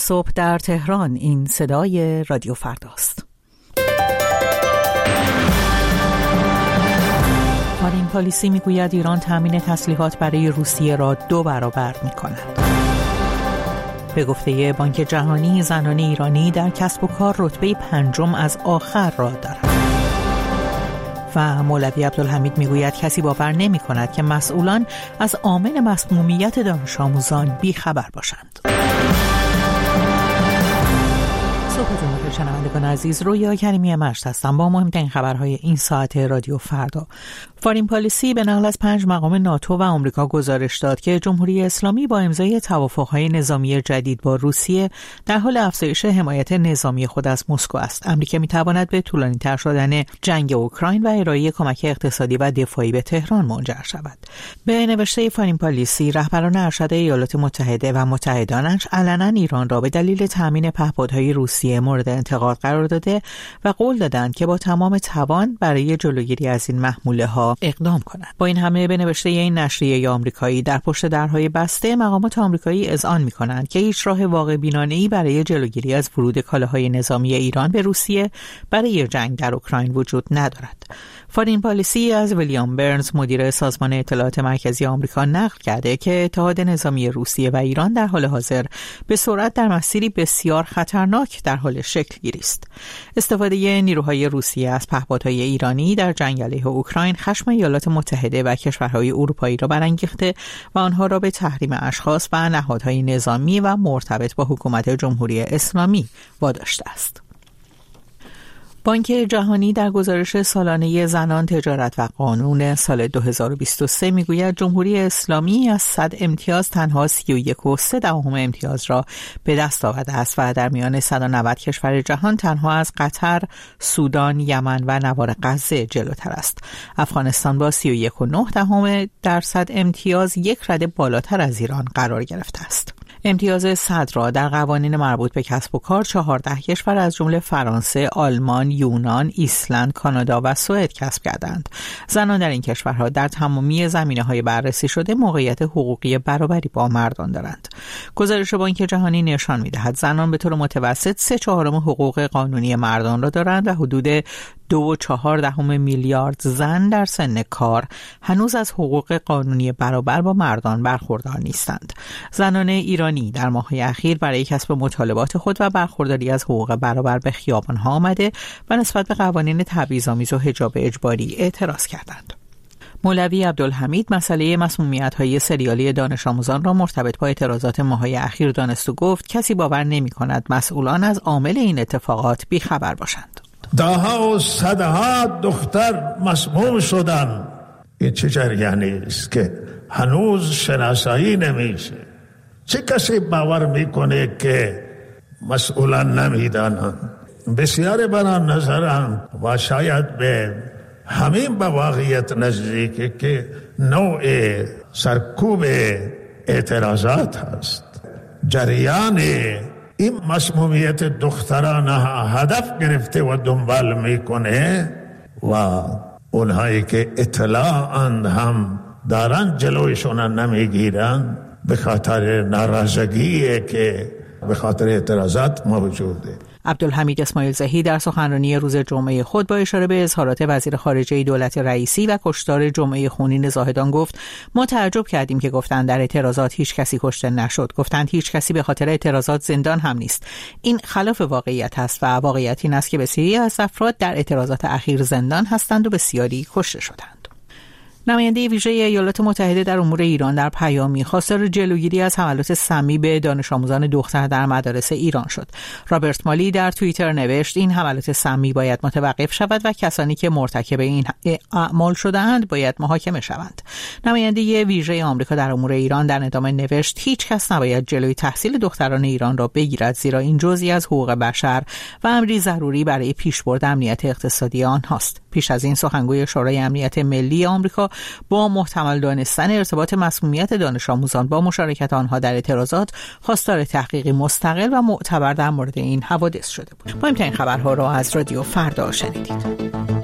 صبح در تهران، این صدای رادیو فرداست. فارین پالیسی میگوید ایران تامین تسلیحات برای روسیه را 2 برابر می‌کند. به گفته بانک جهانی، زنان ایرانی در کسب و کار رتبه 5 از آخر را دارند. و مولوی عبدالحمید میگوید کسی باور نمی‌کند که مسئولان از عامل مسمومیت دانش آموزان بی‌خبر باشند. صبح شنوندگان عزیز، رویا کریمی مشت هستم با مهمترین خبرهای این ساعت رادیو فردا. فارین پالیسی به نقل از 5 مقام ناتو و آمریکا گزارش داد که جمهوری اسلامی با امضای توافق‌های نظامی جدید با روسیه در حال افزایش حمایت نظامی خود از مسکو است. امریکا می‌تواند به طولانی‌تر شدن جنگ اوکراین و ارائه کمک اقتصادی و دفاعی به تهران منجر شود. به نوشته فارین پالیسی، رهبران ارشد ایالات متحده و متحدانش علنا ایران را به دلیل تامین پهپادهای روسیه مورد انتقاد قرار داده و قول دادند که با تمام توان برای جلوگیری از این محموله‌ها اقدام کنند. با این همه به نوشته این نشریه آمریکایی، در پشت درهای بسته مقامات آمریکایی اذعان می‌کنند که هیچ راه واقع بینانه‌ای برای جلوگیری از ورود کالاهای نظامی ایران به روسیه برای جنگ در اوکراین وجود ندارد. فارین پالیسی از ویلیام برنز، مدیر سازمان اطلاعات مرکزی آمریکا، نقل کرده که اتحاد نظامی روسیه و ایران در حال حاضر به سرعت در مسیری بسیار خطرناک در حال شکل گیری است. استفاده نیروهای روسیه از پهپادهای ایرانی در جنگ علیه اوکراین خشم ایالات متحده و کشورهای اروپایی را برانگیخته و آنها را به تحریم اشخاص و نهادهای نظامی و مرتبط با حکومت جمهوری اسلامی واداشته است. بانک جهانی در گزارش سالانه زنان، تجارت و قانون سال 2023 میگوید جمهوری اسلامی از 100 امتیاز تنها 31.3 امتیاز را به دست آورده است و در میان 190 کشور جهان تنها از قطر، سودان، یمن و نوار غزه جلوتر است. افغانستان با 31.9 امتیاز یک رده بالاتر از ایران قرار گرفته است. امتیاز 100 را در قوانین مربوط به کسب و کار 14 کشور از جمله فرانسه، آلمان، یونان، ایسلند، کانادا و سوئد کسب کردند. زنان در این کشورها در تمامی زمینه‌های بررسی شده موقعیت حقوقی برابری با مردان دارند. گزارش بانک جهانی نشان می‌دهد زنان به طور متوسط 3/4 حقوق قانونی مردان را دارند و حدود 2.4 میلیارد زن در سن کار هنوز از حقوق قانونی برابر با مردان برخوردار نیستند. زنان ایرانی در ماه‌های اخیر برای کسب مطالبات خود و برخورداری از حقوق برابر به خیابان‌ها آمده و نسبت به قوانین تبعیض‌آمیز و حجاب اجباری اعتراض کردند. مولوی عبدالحمید مسئله مسمومیت‌های سریالی دانش آموزان را مرتبط با اعتراضات ماه‌های اخیر دانست و گفت کسی باور نمی‌کند مسئولان از عامل این اتفاقات بی‌خبر باشند. ده‌ها و صدها دختر مسموم شدن. این چه جریانی است که هنوز شناسایی نمیشه؟ چه کسی باور میکنه که مسئولان نمیدانند؟ بسیاری برای نظرم و شاید به همین به واقعیت نزدیکه که نوع سرکوب اعتراضات هست. جریان این مسمومیت دختران هدف گرفته و دنبال میکنه و اونهایی که اطلاعاً هم دارن جلویشون نمیگیرن به خاطر ناراضگیه که به خاطر اعتراضات موجوده. عبدالحمید اسماعیل زهی در سخنرانی روز جمعه خود با اشاره به اظهارات وزیر خارجه دولت رئیسی و کشتار جمعه خونین زاهدان گفت ما تعجب کردیم که گفتند در اعتراضات هیچ کسی کشته نشد. گفتند هیچ کسی به خاطر اعتراضات زندان هم نیست. این خلاف واقعیت است و واقعیت این است که بسیاری از افراد در اعتراضات اخیر زندان هستند و بسیاری کشته شدند. نماینده ویژه ایالات متحده در امور ایران در پیامی خواستار جلوگیری از حملات سمی به دانش آموزان دختر در مدارس ایران شد. رابرت مالی در توییتر نوشت این حملات سمی باید متوقف شود و کسانی که مرتکب این اعمال شده‌اند باید محاکمه شوند. نماینده ویژه آمریکا در امور ایران در ادامه نوشت هیچ کس نباید جلوی تحصیل دختران ایران را بگیرد زیرا این جزئی از حقوق بشر و امری ضروری برای پیشبرد امنیت اقتصادی آنهاست. پیش از این سخنگوی شورای امنیت ملی آمریکا با محتمل دانستن ارتباط مسمومیت دانش آموزان با مشارکت آنها در اعتراضات خواستار تحقیقی مستقل و معتبر در مورد این حوادث شده بود. مهمترین خبرها را از رادیو فردا شنیدید.